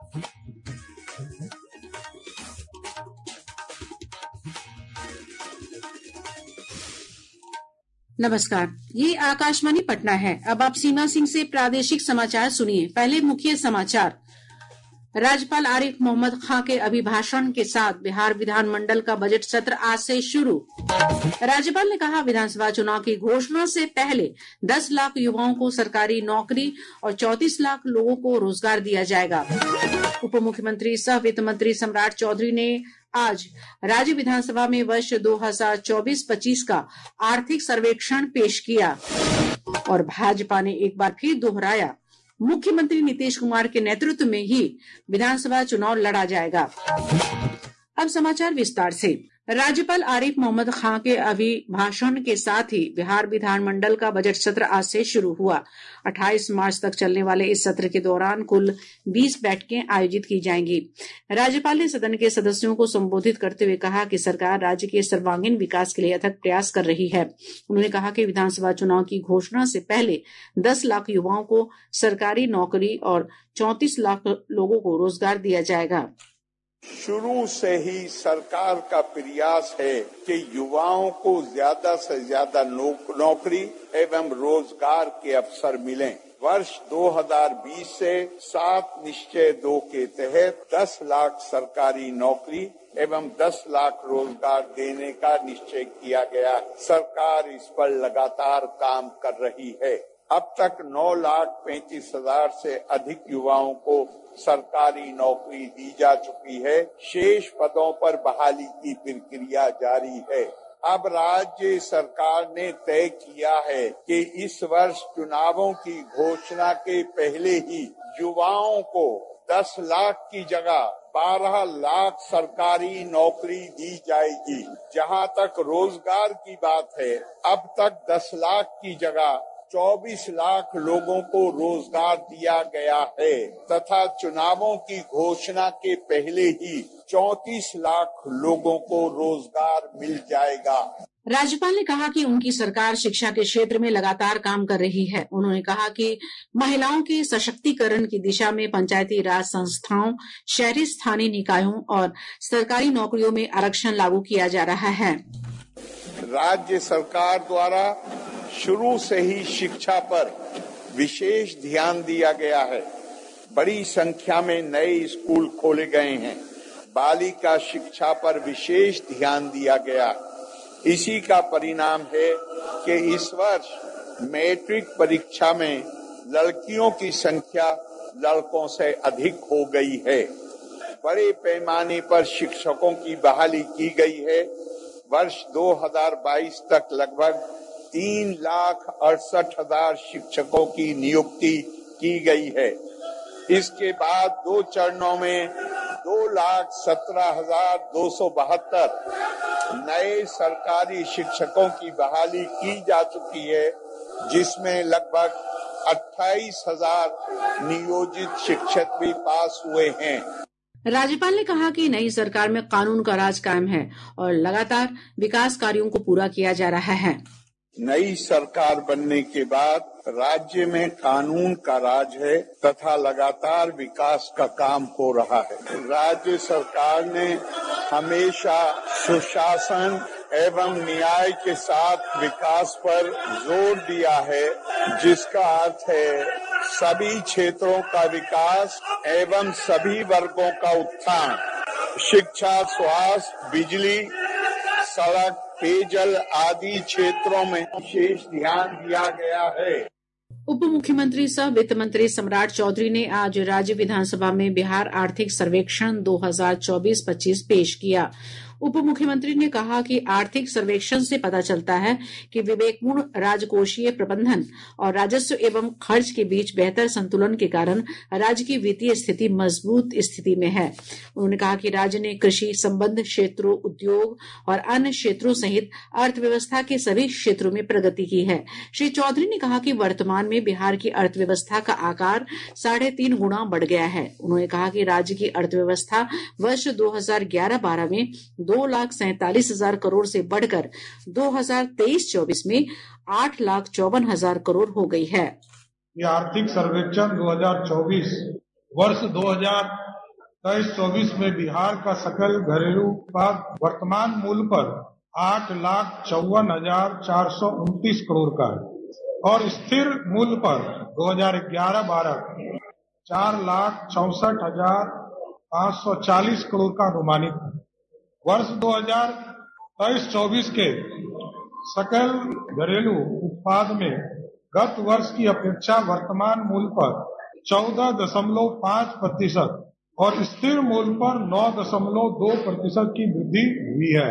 नमस्कार, ये आकाशवाणी पटना है। अब आप सीमा सिंह से प्रादेशिक समाचार सुनिए। पहले मुख्य समाचार। राज्यपाल आरिफ मोहम्मद खां के अभिभाषण के साथ बिहार विधानमंडल का बजट सत्र आज से शुरू। राज्यपाल ने कहा, विधानसभा चुनाव की घोषणा से पहले 10 लाख युवाओं को सरकारी नौकरी और 34 लाख लोगों को रोजगार दिया जाएगा। उप मुख्यमंत्री सह वित्त मंत्री सम्राट चौधरी ने आज राज्य विधानसभा में वर्ष 2024-25 का आर्थिक सर्वेक्षण पेश किया और भाजपा ने एक बार फिर दोहराया, मुख्यमंत्री नीतीश कुमार के नेतृत्व में ही विधानसभा चुनाव लड़ा जाएगा। अब समाचार विस्तार से। राज्यपाल आरिफ मोहम्मद खां के अभिभाषण के साथ ही बिहार विधानमंडल का बजट सत्र आज से शुरू हुआ। 28 मार्च तक चलने वाले इस सत्र के दौरान कुल 20 बैठकें आयोजित की जाएंगी। राज्यपाल ने सदन के सदस्यों को संबोधित करते हुए कहा कि सरकार राज्य के सर्वांगीण विकास के लिए अथक प्रयास कर रही है। उन्होंने कहा कि विधानसभा चुनाव की घोषणा से पहले 10 लाख युवाओं को सरकारी नौकरी और 34 लाख लोगों को रोजगार दिया जाएगा। शुरू से ही सरकार का प्रयास है कि युवाओं को ज्यादा से ज्यादा नौकरी एवं रोजगार के अवसर मिलें। वर्ष 2020 से 7 निश्चय 2 के तहत 10 लाख सरकारी नौकरी एवं 10 लाख रोजगार देने का निश्चय किया गया। सरकार इस पर लगातार काम कर रही है। अब तक 9,35,000 से अधिक युवाओं को सरकारी नौकरी दी जा चुकी है। शेष पदों पर बहाली की प्रक्रिया जारी है। अब राज्य सरकार ने तय किया है कि इस वर्ष चुनावों की घोषणा के पहले ही युवाओं को 10 लाख की जगह 12 लाख सरकारी नौकरी दी जाएगी। जहां तक रोजगार की बात है, अब तक 10 लाख की जगह 24 लाख लोगों को रोजगार दिया गया है तथा चुनावों की घोषणा के पहले ही 34 लाख लोगों को रोजगार मिल जाएगा। राज्यपाल ने कहा कि उनकी सरकार शिक्षा के क्षेत्र में लगातार काम कर रही है। उन्होंने कहा कि महिलाओं के सशक्तिकरण की दिशा में पंचायती राज संस्थाओं, शहरी स्थानीय निकायों और सरकारी नौकरियों में आरक्षण लागू किया जा रहा है। राज्य सरकार द्वारा शुरू से ही शिक्षा पर विशेष ध्यान दिया गया है। बड़ी संख्या में नए स्कूल खोले गए हैं। बालिका शिक्षा पर विशेष ध्यान दिया गया। इसी का परिणाम है कि इस वर्ष मैट्रिक परीक्षा में लड़कियों की संख्या लड़कों से अधिक हो गई है। बड़े पैमाने पर शिक्षकों की बहाली की गई है। वर्ष 2022 तक लगभग 3,68,000 शिक्षकों की नियुक्ति की गई है। इसके बाद 2 चरणों में 2,17,272 नए सरकारी शिक्षकों की बहाली की जा चुकी है, जिसमें लगभग 28,000 नियोजित शिक्षक भी पास हुए हैं। राज्यपाल ने कहा कि नई सरकार में कानून का राज कायम है और लगातार विकास कार्यों को पूरा किया जा रहा है। नई सरकार बनने के बाद राज्य में कानून का राज है तथा लगातार विकास का काम हो रहा है। राज्य सरकार ने हमेशा सुशासन एवं न्याय के साथ विकास पर जोर दिया है, जिसका अर्थ है सभी क्षेत्रों का विकास एवं सभी वर्गों का उत्थान। शिक्षा, स्वास्थ्य, बिजली, सड़क, पेयजल आदि क्षेत्रों में विशेष ध्यान दिया गया है। उप मुख्यमंत्री सह वित्त मंत्री सम्राट चौधरी ने आज राज्य विधानसभा में बिहार आर्थिक सर्वेक्षण 2024-25 पेश किया। उप मुख्यमंत्री ने कहा कि आर्थिक सर्वेक्षण से पता चलता है कि विवेकपूर्ण राजकोषीय प्रबंधन और राजस्व एवं खर्च के बीच बेहतर संतुलन के कारण राज्य की वित्तीय स्थिति मजबूत स्थिति में है। उन्होंने कहा कि राज्य ने कृषि संबद्ध क्षेत्रों, उद्योग और अन्य क्षेत्रों सहित अर्थव्यवस्था के सभी क्षेत्रों में प्रगति की है। श्री चौधरी ने कहा कि वर्तमान में बिहार की अर्थव्यवस्था का आकार 3.5 गुना बढ़ गया है। उन्होंने कहा कि राज्य की अर्थव्यवस्था वर्ष 2011-12 में 2,47,000 करोड़ से बढ़कर 2023-24 में 8,54,000 करोड़ हो गई है। यह आर्थिक सर्वेक्षण 2024 वर्ष 23-24 में बिहार का सकल घरेलू उत्पाद वर्तमान मूल्य पर 8,54,429 करोड़ का है और स्थिर मूल्य पर 2011-12 4,64,540 करोड़ का अनुमानित है। वर्ष 2023-24 के सकल घरेलू उत्पाद में गत वर्ष की अपेक्षा वर्तमान मूल्य पर 14.5% और स्थिर मूल्य पर 9.2% की वृद्धि हुई है।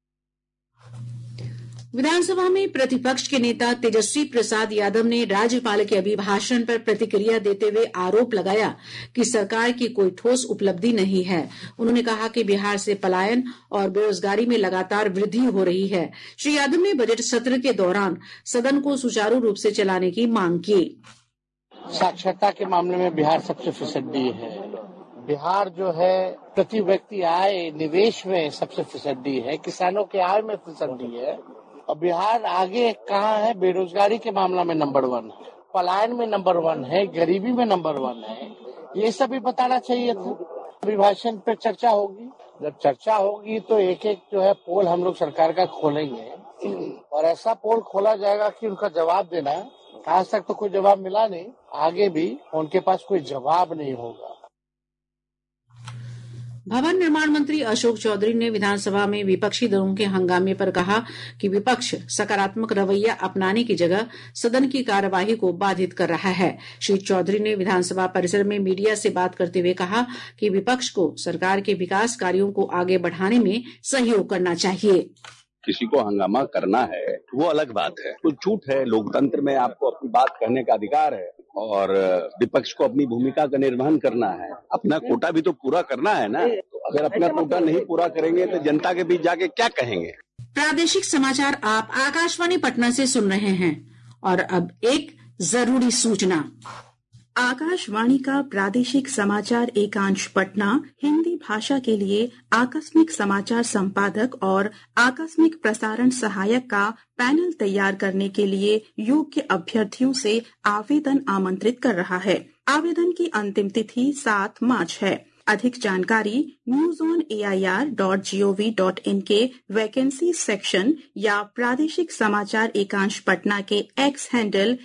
विधानसभा में प्रतिपक्ष के नेता तेजस्वी प्रसाद यादव ने राज्यपाल के अभिभाषण पर प्रतिक्रिया देते हुए आरोप लगाया कि सरकार की कोई ठोस उपलब्धि नहीं है। उन्होंने कहा कि बिहार से पलायन और बेरोजगारी में लगातार वृद्धि हो रही है। श्री यादव ने बजट सत्र के दौरान सदन को सुचारू रूप से चलाने की मांग की। साक्षरता के मामले में बिहार सबसे फिसड्डी है। बिहार जो है प्रति व्यक्ति आय निवेश में सबसे फिसड्डी है, किसानों के आय में फिसड्डी है और बिहार आगे कहाँ है? बेरोजगारी के मामला में नंबर 1 है, पलायन में नंबर 1 है, गरीबी में नंबर 1 है। ये सब भी बताना चाहिए था। अभिभाषण पे चर्चा होगी, जब चर्चा होगी तो एक एक जो है पोल हम लोग सरकार का खोलेंगे और ऐसा पोल खोला जाएगा कि उनका जवाब देना है। आज तक तो कोई जवाब मिला नहीं, आगे भी उनके पास कोई जवाब नहीं होगा। भवन निर्माण मंत्री अशोक चौधरी ने विधानसभा में विपक्षी दलों के हंगामे पर कहा कि विपक्ष सकारात्मक रवैया अपनाने की जगह सदन की कार्यवाही को बाधित कर रहा है। श्री चौधरी ने विधानसभा परिसर में मीडिया से बात करते हुए कहा कि विपक्ष को सरकार के विकास कार्यों को आगे बढ़ाने में सहयोग करना चाहिए। किसी को हंगामा करना है वो अलग बात है, तो झूठ है। लोकतंत्र में आपको अपनी बात कहने का अधिकार है और विपक्ष को अपनी भूमिका का निर्वहन करना है। अपना कोटा भी तो पूरा करना है ना। तो अगर अपना कोटा नहीं पूरा करेंगे तो जनता के बीच जाके क्या कहेंगे? प्रादेशिक समाचार आप आकाशवाणी पटना से सुन रहे हैं और अब एक जरूरी सूचना। आकाशवाणी का प्रादेशिक समाचार एकांश पटना हिंदी भाषा के लिए आकस्मिक समाचार संपादक और आकस्मिक प्रसारण सहायक का पैनल तैयार करने के लिए योग्य अभ्यर्थियों से आवेदन आमंत्रित कर रहा है। आवेदन की अंतिम तिथि 7 मार्च है। अधिक जानकारी newsonair.gov.in के वैकेंसी सेक्शन या प्रादेशिक समाचार एकांश पटना के एक्स हैंडल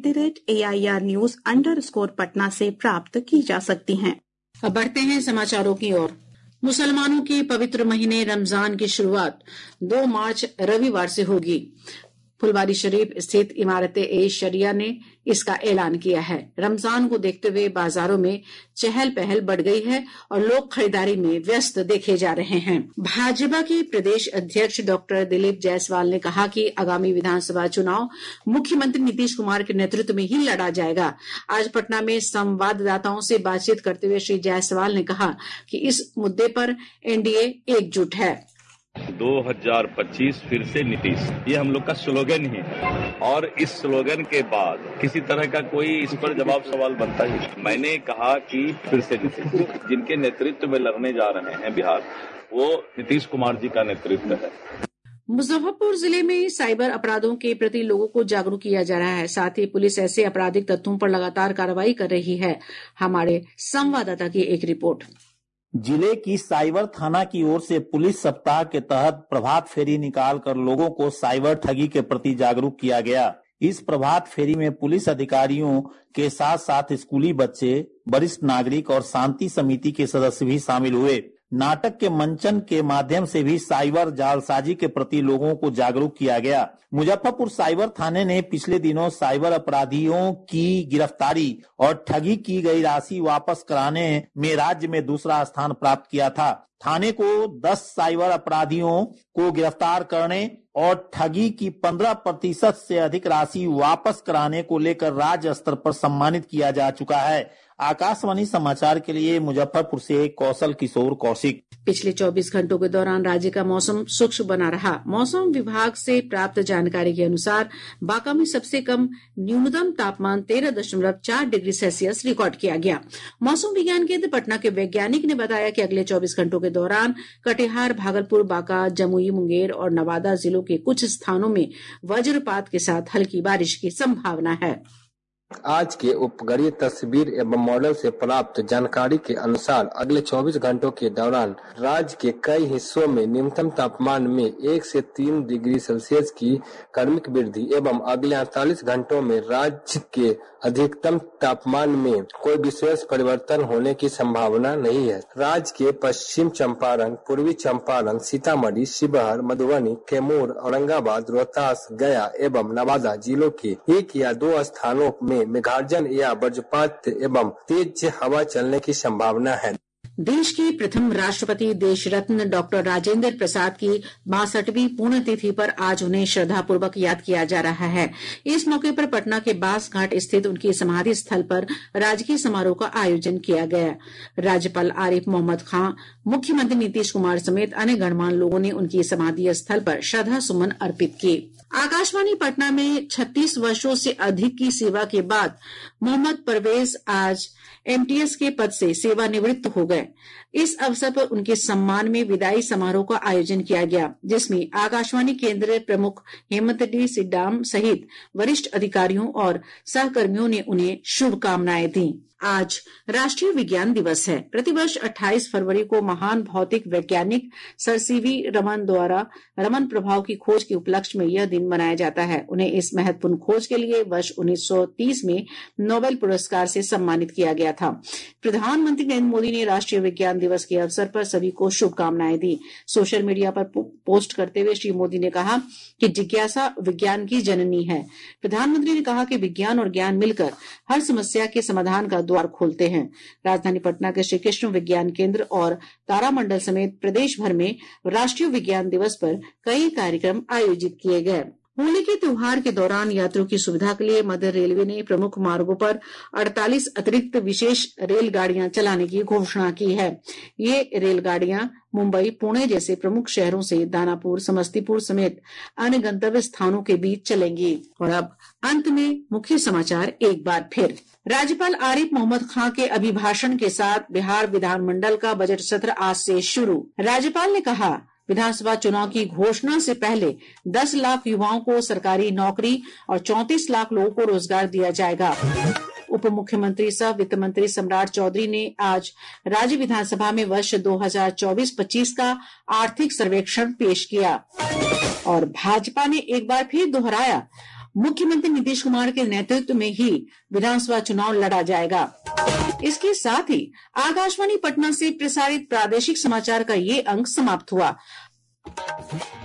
@AIRnews_पटना से प्राप्त की जा सकती हैं। अब बढ़ते हैं समाचारों की ओर। मुसलमानों के पवित्र महीने रमजान की शुरुआत 2 मार्च रविवार से होगी। फुलवारी शरीफ स्थित इमारत-ए-शरिया ने इसका ऐलान किया है। रमजान को देखते हुए बाजारों में चहल पहल बढ़ गई है और लोग खरीदारी में व्यस्त देखे जा रहे हैं। भाजपा के प्रदेश अध्यक्ष डॉक्टर दिलीप जायसवाल ने कहा कि आगामी विधानसभा चुनाव मुख्यमंत्री नीतीश कुमार के नेतृत्व में ही लड़ा जाएगा। आज पटना में संवाददाताओं से बातचीत करते हुए श्री जायसवाल ने कहा कि इस मुद्दे पर एनडीए एकजुट है। 2025 फिर से नीतीश, ये हम लोग का स्लोगन ही है और इस स्लोगन के बाद किसी तरह का कोई इस पर जवाब सवाल बनता ही नहीं। मैंने कहा कि फिर से नीतीश, जिनके नेतृत्व में लड़ने जा रहे हैं बिहार, वो नीतीश कुमार जी का नेतृत्व है। मुजफ्फरपुर जिले में साइबर अपराधों के प्रति लोगों को जागरूक किया जा रहा है। साथ ही पुलिस ऐसे आपराधिक तत्वों पर लगातार कार्रवाई कर रही है। हमारे संवाददाता की एक रिपोर्ट। जिले की साइबर थाना की ओर से पुलिस सप्ताह के तहत प्रभात फेरी निकालकर लोगों को साइबर ठगी के प्रति जागरूक किया गया। इस प्रभात फेरी में पुलिस अधिकारियों के साथ साथ स्कूली बच्चे, वरिष्ठ नागरिक और शांति समिति के सदस्य भी शामिल हुए। नाटक के मंचन के माध्यम से भी साइबर जालसाजी के प्रति लोगों को जागरूक किया गया। मुजफ्फरपुर साइबर थाने ने पिछले दिनों साइबर अपराधियों की गिरफ्तारी और ठगी की गई राशि वापस कराने में राज्य में दूसरा स्थान प्राप्त किया था। थाने को 10 साइबर अपराधियों को गिरफ्तार करने और ठगी की 15% से अधिक राशि वापस कराने को लेकर राज्य स्तर पर सम्मानित किया जा चुका है। आकाशवाणी समाचार के लिए मुजफ्फरपुर से कौशल किशोर कौशिक। पिछले 24 घंटों के दौरान राज्य का मौसम शुष्क बना रहा। मौसम विभाग से प्राप्त जानकारी के अनुसार बांका में सबसे कम न्यूनतम तापमान 13.4 डिग्री सेल्सियस रिकॉर्ड किया गया। मौसम विज्ञान केंद्र पटना के वैज्ञानिक ने बताया कि अगले 24 घंटों के दौरान कटिहार, भागलपुर, बांका, जमुई, मुंगेर और नवादा जिलों के कुछ स्थानों में वज्रपात के साथ हल्की बारिश की संभावना है। आज के उपग्रहीय तस्वीर एवं मॉडल से प्राप्त जानकारी के अनुसार अगले 24 घंटों के दौरान राज्य के कई हिस्सों में न्यूनतम तापमान में 1 से 3 डिग्री सेल्सियस की क्रमिक वृद्धि एवं अगले 48 घंटों में राज्य के अधिकतम तापमान में कोई विशेष परिवर्तन होने की संभावना नहीं है। राज्य के पश्चिम चंपारण, पूर्वी चंपारण, सीतामढ़ी, शिवहर, मधुबनी, कैमूर, औरंगाबाद, रोहतास, गया एवं नवादा जिलों के 1 या 2 स्थानों में मेघार्जन या वज्रपात एवं तेज हवा चलने की संभावना है। देश के प्रथम राष्ट्रपति देश रत्न डॉक्टर राजेंद्र प्रसाद की 62वीं पुण्यतिथि पर आज उन्हें श्रद्धापूर्वक याद किया जा रहा है। इस मौके पर पटना के बास घाट स्थित उनकी समाधि स्थल पर राजकीय समारोह का आयोजन किया गया। राज्यपाल आरिफ मोहम्मद खां, मुख्यमंत्री नीतीश कुमार समेत अन्य गणमान्य लोगों ने उनकी समाधि स्थल पर श्रद्धा सुमन अर्पित किए। आकाशवाणी पटना में 36 वर्षों से अधिक की सेवा के बाद मोहम्मद परवेज आज एमटीएस के पद से सेवानिवृत्त हो गए। इस अवसर पर उनके सम्मान में विदाई समारोह का आयोजन किया गया, जिसमें आकाशवाणी केंद्र प्रमुख हेमंत डी सिड्डाम सहित वरिष्ठ अधिकारियों और सहकर्मियों ने उन्हें शुभकामनाएं दी। आज राष्ट्रीय विज्ञान दिवस है। प्रतिवर्ष 28 फरवरी को महान भौतिक वैज्ञानिक सर सीवी रमन द्वारा रमन प्रभाव की खोज के उपलक्ष्य में यह दिन मनाया जाता है। उन्हें इस महत्वपूर्ण खोज के लिए वर्ष 1930 में नोबेल पुरस्कार से सम्मानित किया गया था। प्रधानमंत्री नरेंद्र मोदी ने राष्ट्रीय विज्ञान दिवस के अवसर पर सभी को शुभकामनाएं दी। सोशल मीडिया पर पोस्ट करते हुए श्री मोदी ने कहा कि जिज्ञासा विज्ञान की जननी है। प्रधानमंत्री ने कहा कि विज्ञान और ज्ञान मिलकर हर समस्या के समाधान का द्वार खोलते हैं। राजधानी पटना के श्री कृष्ण विज्ञान केंद्र और तारामंडल समेत प्रदेश भर में राष्ट्रीय विज्ञान दिवस पर कई कार्यक्रम आयोजित किए गए। होली के त्योहार के दौरान यात्रियों की सुविधा के लिए मध्य रेलवे ने प्रमुख मार्गों पर 48 अतिरिक्त विशेष रेलगाड़ियां चलाने की घोषणा की है। ये रेलगाड़ियां मुंबई, पुणे जैसे प्रमुख शहरों से दानापुर, समस्तीपुर समेत अन्य गंतव्य स्थानों के बीच चलेंगी। और अब अंत में मुख्य समाचार एक बार फिर। राज्यपाल आरिफ मोहम्मद खां के अभिभाषण के साथ बिहार विधानमंडल का बजट सत्र आज से शुरू। राज्यपाल ने कहा, विधानसभा चुनाव की घोषणा से पहले 10 लाख युवाओं को सरकारी नौकरी और 34 लाख लोगों को रोजगार दिया जाएगा। उप मुख्यमंत्री सह वित्त मंत्री सम्राट चौधरी ने आज राज्य विधानसभा में वर्ष 2024-25 का आर्थिक सर्वेक्षण पेश किया। और भाजपा ने एक बार फिर दोहराया, मुख्यमंत्री नीतीश कुमार के नेतृत्व में ही विधानसभा चुनाव लड़ा जाएगा। इसके साथ ही आकाशवाणी पटना से प्रसारित प्रादेशिक समाचार का ये अंक समाप्त हुआ।